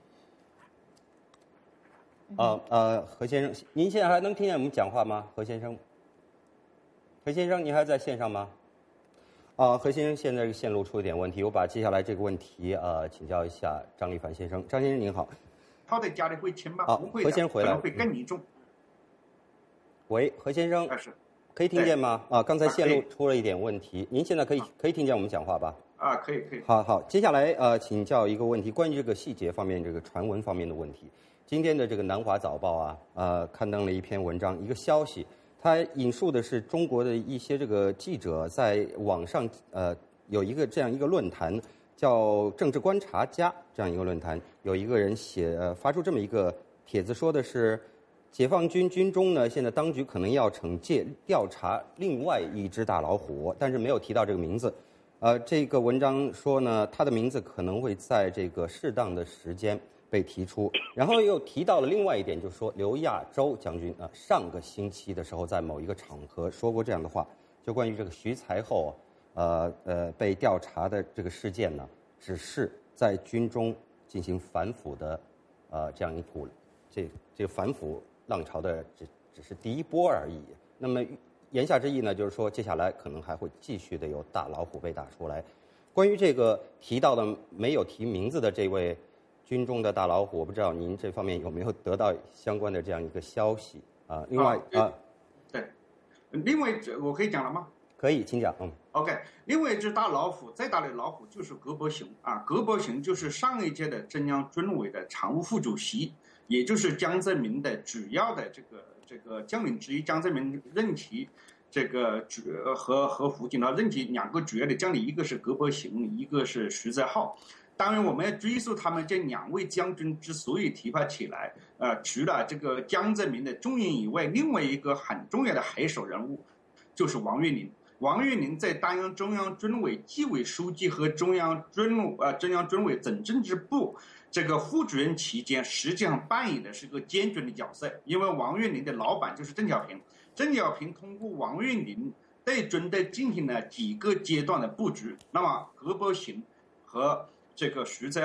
啊呃，何先生，您现在还能听见我们讲话吗？何先生，何先生，您还在线上吗？啊，何先生现在线路出一点问题，我把接下来这个问题呃请教一下张立凡先生。张先生您好。 他在家里会轻吗？ 啊， 不会的， 何先生回来， 可能会更严重。 喂，何先生， 是可以听见吗？啊，刚才线路出了一点问题，您现在可以可以听见我们讲话吧？ 啊，可以可以。 好好，接下来呃请教一个问题，关于这个细节方面，这个传闻方面的问题。今天的这个《南华早报》啊，呃，刊登了一篇文章，一个消息，它引述的是中国的一些这个记者在网上呃有一个这样一个论坛，叫政治观察家这样一个论坛，有一个人写、呃、发出这么一个帖子，说的是解放军军中呢，现在当局可能要惩戒调查另外一只大老虎，但是没有提到这个名字。呃，这个文章说呢，他的名字可能会在这个适当的时间被提出，然后又提到了另外一点，就是说刘亚洲将军啊，上个星期的时候在某一个场合说过这样的话，就关于这个徐才厚呃呃被调查的这个事件呢，只是在军中进行反腐的呃这样一股这这个反腐浪潮的只只是第一波而已。那么言下之意呢，就是说接下来可能还会继续的有大老虎被打出来。关于这个提到的没有提名字的这位军中的大老虎，我不知道您这方面有没有得到相关的这样一个消息啊？另外啊， 对，另外我可以讲了吗？ 可以，请讲。嗯 ，OK， 另外一只大老虎，再大的老虎就是葛伯雄啊，葛伯雄就是上一届的中央军委的常务副主席，也就是江泽民的主要的这个这个将领之一。江泽民任期这个主和和胡锦涛任期两个主要的将领，一个是葛伯雄，一个是徐才厚。当然，我们要追溯他们这两位将军之所以提拔起来，呃，除了这个江泽民的重用以外，另外一个很重要的黑手人物就是王岳林。王岳林在担任中央军委纪委书记和中央军呃中央军委总政治部这个副主任期间，实际上扮演的是个监军的角色，因为王岳林的老板就是邓小平，邓小平通过王岳林对军队进行了几个阶段的布局。那么葛伯雄和这个徐才厚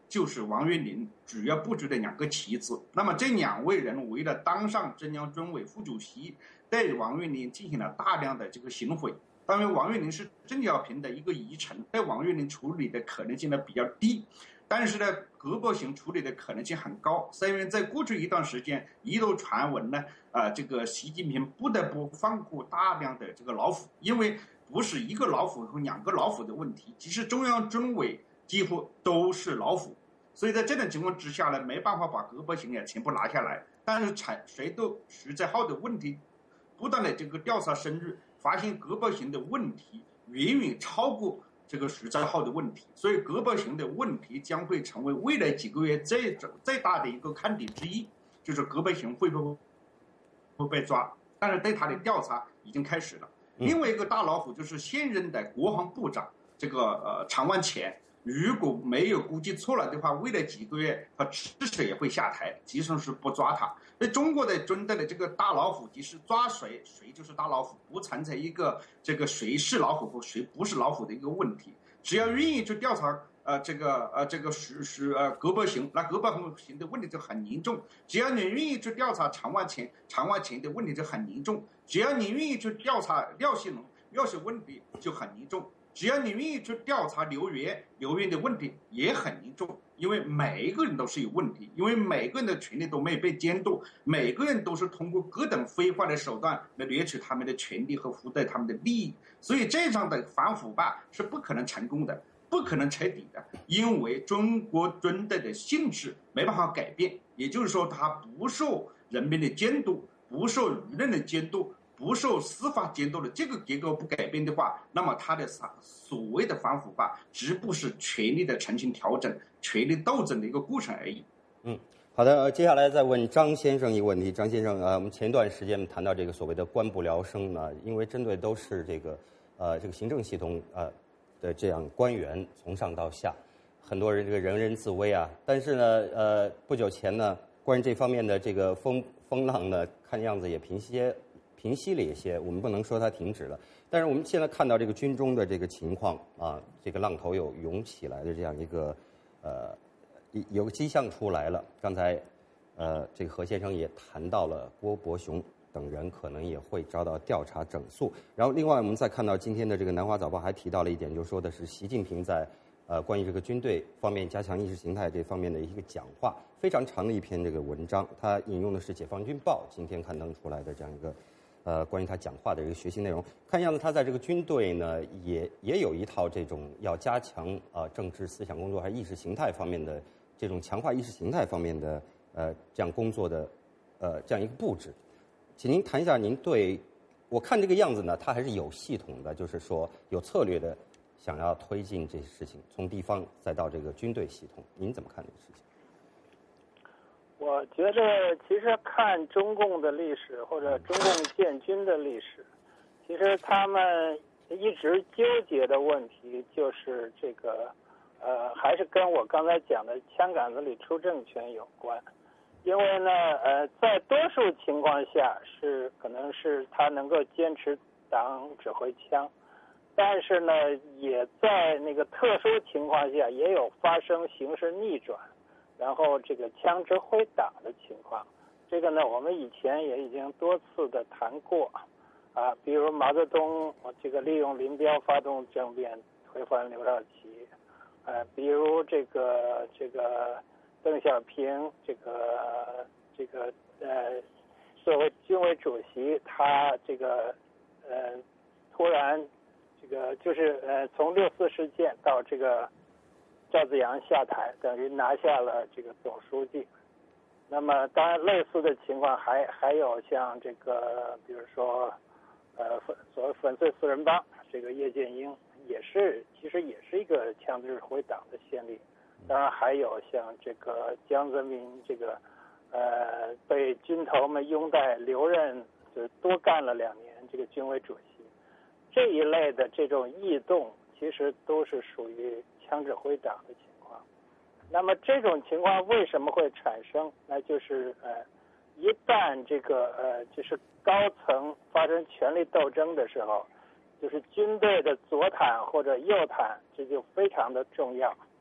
就是王岳林主要布置的两个棋子。那么这两位人为了当上中央军委副主席，对王岳林进行了大量的这个行贿。当然，王岳林是邓小平的一个遗臣，对王岳林处理的可能性呢比较低。但是呢，葛伯行处理的可能性很高，是因为在过去一段时间，一路传闻呢，啊、呃，这个习近平不得不放过大量的这个老虎，因为不是一个老虎和两个老虎的问题，其实中央军委几乎都是老虎，所以在这种情况之下呢，没办法把葛伯行也全部拿下来。但是谁谁都徐载浩的问题不断的这个调查深入，发现葛伯行的问题远远超过这个徐载浩的问题，所以葛伯行的问题将会成为未来几个月最最大的一个看点之一，就是葛伯行会不会被抓。但是对他的调查已经开始了。另外一个大老虎就是现任的国防部长这个呃常万全，如果没有估计错了的话，未来几个月他至少也会下台，即使是不抓他。那中国的军队的这个大老虎，即是抓谁谁就是大老虎，不存在一个这个谁是老虎和谁不是老虎的一个问题。只要愿意去调查呃这个呃这个是是呃葛伯行，那葛伯行的问题就很严重。只要你愿意去调查常万全，常万全的问题就很严重。只要你愿意去调查廖锡龙，廖锡龙问题就很严重。只要你愿意去调查刘源，刘源的问题也很严重，因为每一个人都是有问题，因为每个人的权利都没有被监督，每个人都是通过各种非法的手段来掠取他们的权利和获得他们的利益，所以这样的反腐败是不可能成功的，不可能彻底的，因为中国军队的性质没办法改变，也就是说它不受人民的监督，不受舆论的监督，不受司法监督的这个结构不改变的话，那么它的所谓的反腐败只不过是权力的重新调整、权力斗争的一个过程而已。 嗯，好的，接下来再问张先生一个问题。张先生，呃，我们前一段时间谈到这个所谓的官不聊生呢，因为针对都是这个呃这个行政系统呃的这样官员从上到下，很多人这个人人自危啊。但是呢，呃，不久前呢，关于这方面的这个风风浪呢，看样子也平息。平息了一些，我们不能说它停止了，但是我们现在看到这个军中的这个情况啊，这个浪头有涌起来的这样一个呃有个迹象出来了。刚才呃这个何先生也谈到了郭伯雄等人可能也会遭到调查整肃。然后另外我们再看到今天的这个南华早报还提到了一点，就说的是习近平在呃关于这个军队方面加强意识形态这方面的一个讲话，非常长的一篇这个文章，他引用的是解放军报今天刊登出来的这样一个。呃，关于他讲话的一个学习内容，看样子他在这个军队呢，也也有一套这种要加强啊、呃、政治思想工作还是意识形态方面的这种强化意识形态方面的呃这样工作的呃这样一个布置，请您谈一下您对，我看这个样子呢，他还是有系统的，就是说有策略的想要推进这些事情，从地方再到这个军队系统，您怎么看这个事情？ 我觉得其实看中共的历史或者中共建军的历史，其实他们一直纠结的问题就是这个呃还是跟我刚才讲的枪杆子里出政权有关。因为呢呃在多数情况下是可能是他能够坚持党指挥枪，但是呢也在那个特殊情况下也有发生形势逆转，然后这个枪指挥党的情况，这个呢我们以前也已经多次的谈过啊，比如毛泽东这个利用林彪发动政变推翻刘少奇，呃，比如这个这个邓小平这个这个呃作为军委主席，他这个呃突然这个就是呃从六四事件到这个赵紫阳下台，等于拿下了这个总书记。那么当然类似的情况还还有像这个比如说呃粉所谓粉碎四人帮，这个叶剑英也是其实也是一个枪支指挥党的先例。当然还有像这个江泽民这个呃被军头们拥戴留任，就多干了两年这个军委主席，这一类的这种异动其实都是属于枪指挥党的情况。那么这种情况为什么会产生？那就是呃，一旦这个呃，就是高层发生权力斗争的时候，就是军队的左袒或者右袒，这就非常的重要。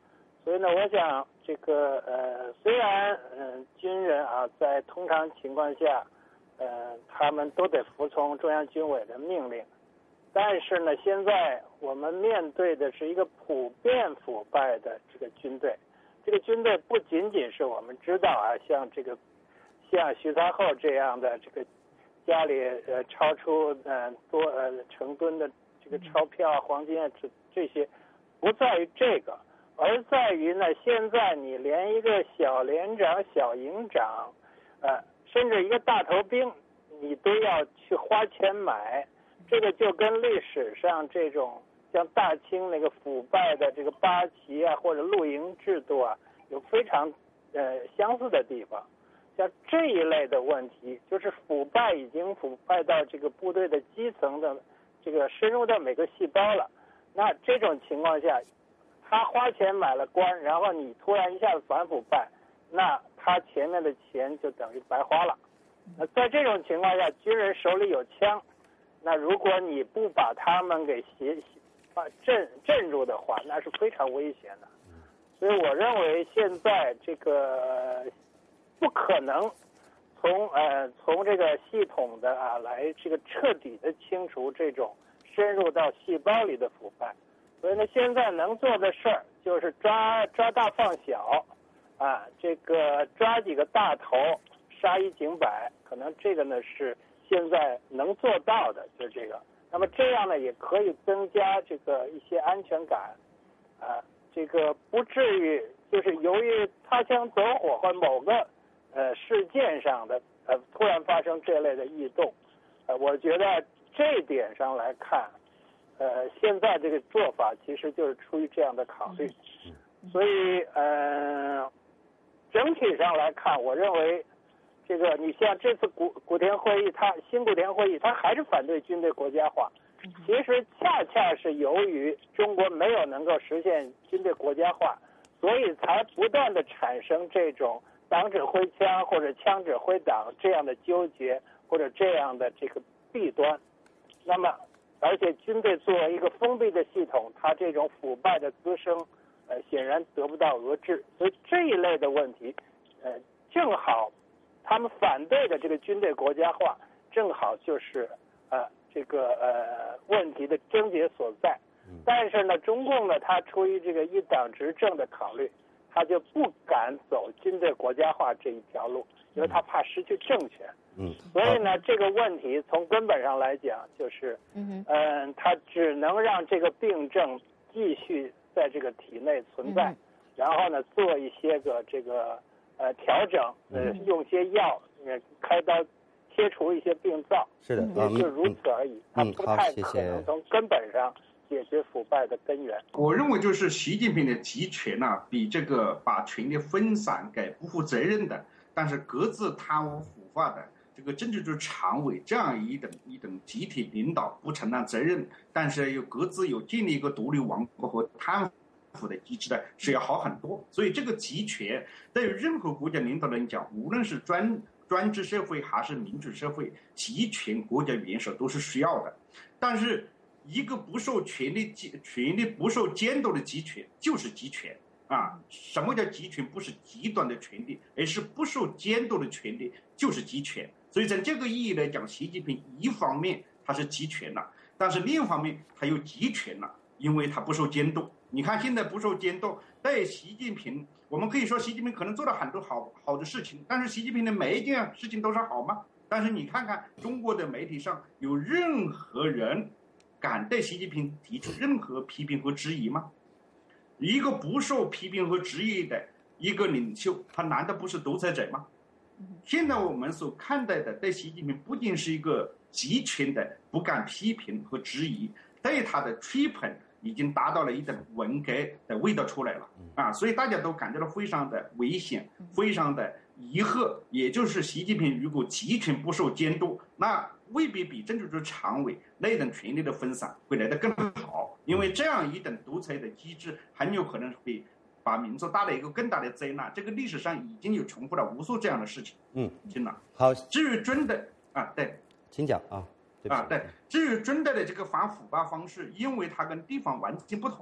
所以呢，我想这个呃，虽然嗯、呃、军人啊在通常情况下，呃他们都得服从中央军委的命令，但是呢，现在我们面对的是一个普遍腐败的这个军队。这个军队不仅仅是我们知道啊，像这个像徐才厚这样的这个家里呃超出呃多呃成吨的这个钞票、黄金啊这这些，不在于这个。而在于呢，现在你连一个小连长、小营长，呃，甚至一个大头兵，你都要去花钱买，这个就跟历史上这种像大清那个腐败的这个八旗啊或者露营制度啊，有非常呃相似的地方。像这一类的问题，就是腐败已经腐败到这个部队的基层的这个深入到每个细胞了。那这种情况下，他花钱买了官，然后你突然一下子反腐败，那他前面的钱就等于白花了。那在这种情况下，军人手里有枪，那如果你不把他们给协把镇镇住的话，那是非常危险的。所以我认为现在这个不可能从呃从这个系统的啊来这个彻底的清除这种深入到细胞里的腐败。所以呢，现在能做的事儿就是抓抓大放小，啊，这个抓几个大头，杀一儆百，可能这个呢是现在能做到的，就是这个。那么这样呢，也可以增加这个一些安全感，啊，这个不至于就是由于擦枪走火或某个呃事件上的呃突然发生这类的异动，呃，我觉得这点上来看。呃，现在这个做法其实就是出于这样的考虑，所以呃，整体上来看，我认为这个你像这次古古田会议，它新古田会议，它还是反对军队国家化，其实恰恰是由于中国没有能够实现军队国家化，所以才不断的产生这种党指挥枪或者枪指挥党这样的纠结或者这样的这个弊端，那么。而且军队作为一个封闭的系统，它这种腐败的滋生，呃，显然得不到遏制。所以这一类的问题，呃，正好他们反对的这个军队国家化，正好就是呃这个呃问题的症结所在。但是呢，中共呢，它出于这个一党执政的考虑，他就不敢走军队国家化这一条路，因为他怕失去政权。嗯，所以呢，这个问题从根本上来讲，就是，嗯，呃，它只能让这个病症继续在这个体内存在，嗯、然后呢，做一些个这个呃调整，呃，嗯、用些药，呃，开刀切除一些病灶， 是的， 也就如此而已， 嗯、 它不太可能从根本上解决腐败的根源。 我认为就是习近平的集权呐、啊，比这个把权力分散给不负责任的，但是各自贪污腐化的。这个政治局常委这样一等一等集体领导不承担责任，但是又各自有建立一个独立王国和贪腐的机制的，是要好很多。所以这个集权对于任何国家领导人讲，无论是专专制社会还是民主社会，集权国家元首都是需要的。但是一个不受权力权力不受监督的集权就是集权。啊，什么叫集权？不是极端的权力，而是不受监督的权力，就是集权。所以在这个意义来讲，习近平一方面他是集权了，但是另一方面他又集权了，因为他不受监督。你看现在不受监督，对习近平，我们可以说习近平可能做了很多好好的事情，但是习近平的每一件事情都是好吗？但是你看看中国的媒体上有任何人敢对习近平提出任何批评和质疑吗？一个不受批评和质疑的一个领袖，他难道不是独裁者吗？现在我们所看待的对习近平不仅是一个集权的不敢批评和质疑，对他的吹捧已经达到了一等文革的味道出来了啊！所以大家都感觉到非常的危险，非常的疑惑。也就是习近平如果集权不受监督，那未必比政治局常委那等权力的分散会来得更好，因为这样一等独裁的机制很有可能会把民族带来一个更大的灾难。这个历史上已经有重复了无数这样的事情。嗯，真的。 好， 至于真的啊，对， 请讲啊。 啊，对，至于真的的这个反腐败方式，因为它跟地方完全不同，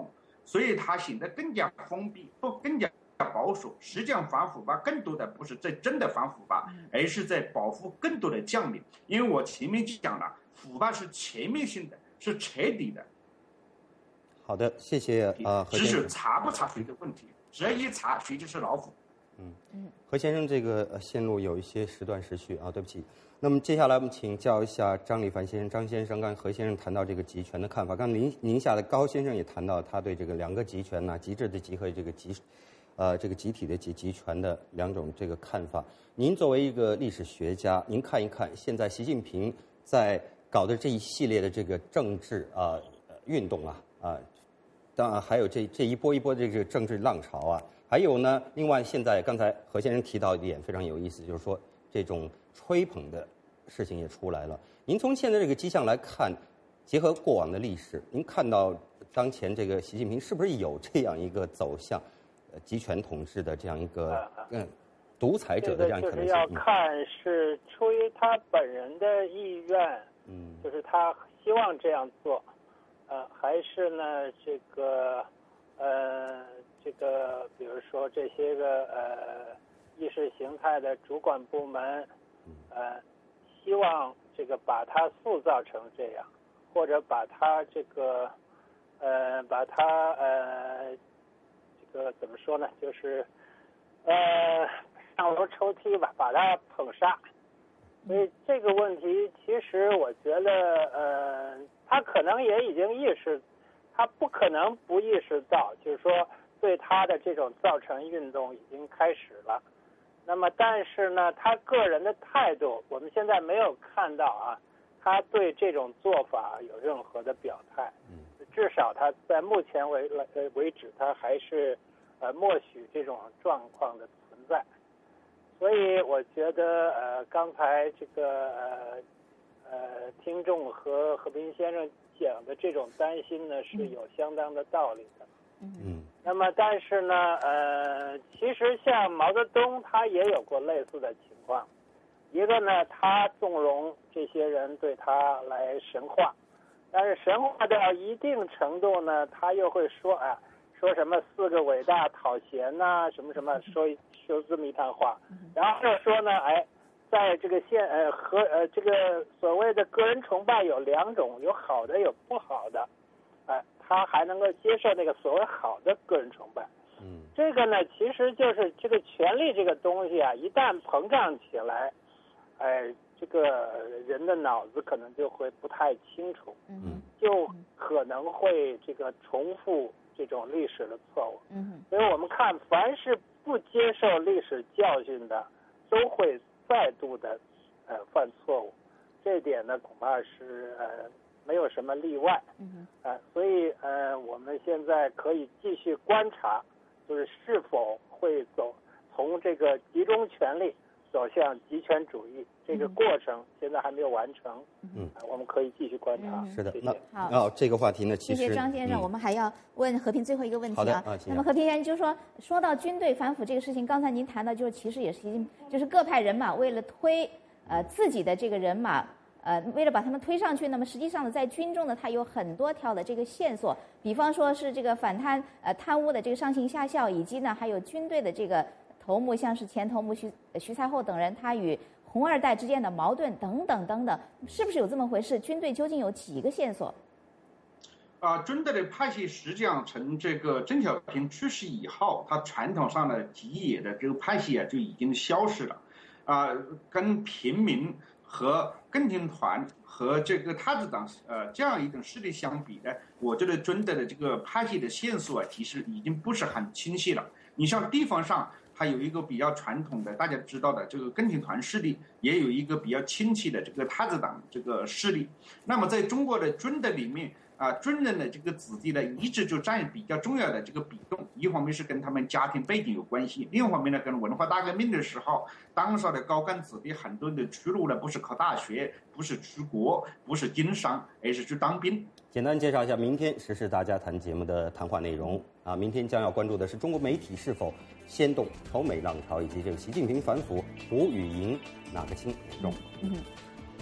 所以它显得更加封闭，不更加保守。实际上反腐败更多的不是在真的反腐败，而是在保护更多的将领。因为我前面讲了，腐败是全面性的，是彻底的。 好的，谢谢啊，何只先生。 是查不查谁的问题，只要一查谁就是老虎。 嗯嗯，何先生这个呃线路有一些时断时续啊，对不起。那么接下来我们请教一下张立凡先生。张先生，刚才何先生谈到这个集权的看法，刚才宁宁夏的高先生也谈到他对这个两个集权呐、极致的集和这个集，呃，这个集体的集集权的两种这个看法。您作为一个历史学家，您看一看现在习近平在搞的这一系列的这个政治啊、呃、运动啊啊，当然还有这这一波一波的这个政治浪潮啊。还有呢，另外现在刚才何先生提到一点非常有意思，就是说这种吹捧的事情也出来了。您从现在这个迹象来看，结合过往的历史，您看到当前这个习近平是不是有这样一个走向呃集权统治的这样一个嗯独裁者的这样可能性？ 这个就是要看是出于他本人的意愿， 嗯， 就是他希望这样做，呃，还是呢这个呃。这个，比如说这些个呃意识形态的主管部门，呃，希望这个把它塑造成这样，或者把它这个呃把它呃这个怎么说呢？就是呃上楼抽屉吧，把它捧杀。所以这个问题，其实我觉得呃他可能也已经意识，他不可能不意识到，就是说。对他的这种造成运动已经开始了，那么但是呢，他个人的态度，我们现在没有看到啊，他对这种做法有任何的表态。至少他在目前为呃为止，他还是呃默许这种状况的存在。所以我觉得呃刚才这个呃呃听众和和平先生讲的这种担心呢，是有相当的道理的。 嗯。 那么，但是呢，呃，其实像毛泽东他也有过类似的情况。一个呢，他纵容这些人对他来神话，但是神话到一定程度呢，他又会说啊，说什么四个伟大讨嫌呐、啊，什么什么，说说这么一趟话，然后就说呢，哎，在这个现呃和呃这个所谓的个人崇拜有两种，有好的有不好的，哎、呃。他还能够接受那个所谓好的个人崇拜，嗯，这个呢，其实就是这个权力这个东西啊，一旦膨胀起来，哎，这个人的脑子可能就会不太清楚，嗯，就可能会这个重复这种历史的错误，嗯，所以我们看，凡是不接受历史教训的，都会再度的呃犯错误，这点呢，恐怕是呃。没有什么例外，嗯呃，所以呃，我们现在可以继续观察，就是是否会走从这个集中权力走向极权主义这个过程，现在还没有完成，嗯、呃，我们可以继续观察。 嗯、是的， 谢谢那哦，这个话题呢，其实谢谢张先生、嗯，我们还要问和平最后一个问题啊。 啊那么和平先生就说，说到军队反腐这个事情，刚才您谈到就是其实也是就是各派人马为了推呃自己的这个人马。呃，为了把他们推上去，那么实际上呢，在军中呢，它有很多条的这个线索，比方说是这个反贪呃贪污的这个上行下效，以及呢还有军队的这个头目，像是前头目徐徐才厚等人，他与红二代之间的矛盾等等等等，是不是有这么回事？军队究竟有几个线索？ 啊、呃，军队的派系实际上从这个邓小平去世以后，它传统上的吉野的这个派系啊就已经消失了，啊、呃，跟平民和共青团和这个太子党呃这样一种势力相比呢，我觉得军队的这个派系的线索啊，其实已经不是很清晰了。你像地方上，它有一个比较传统的大家知道的这个共青团势力，也有一个比较清晰的这个太子党这个势力。那么在中国的军队里面啊，军人的这个子弟呢，一直就占比较重要的这个比重。一方面是跟他们家庭背景有关系，另一方面呢，跟文化大革命的时候，当时的高干子弟很多的出路呢，不是考大学，不是出国，不是经商，而是去当兵。 简单介绍一下明天时事大家谈节目的谈话内容啊，明天将要关注的是中国媒体是否掀动仇美浪潮，以及这个习近平反腐胡与赢哪个轻内容。嗯。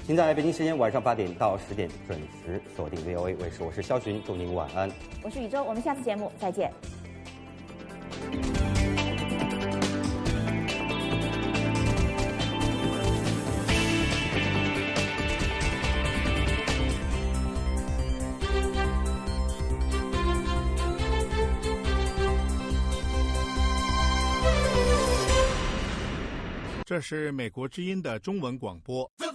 请在北京时间晚上八点到十点准时锁定 V O A 卫视，我是肖寻，祝您晚安。 我是宇宙，我们下次节目再见。 这是美国之音的中文广播。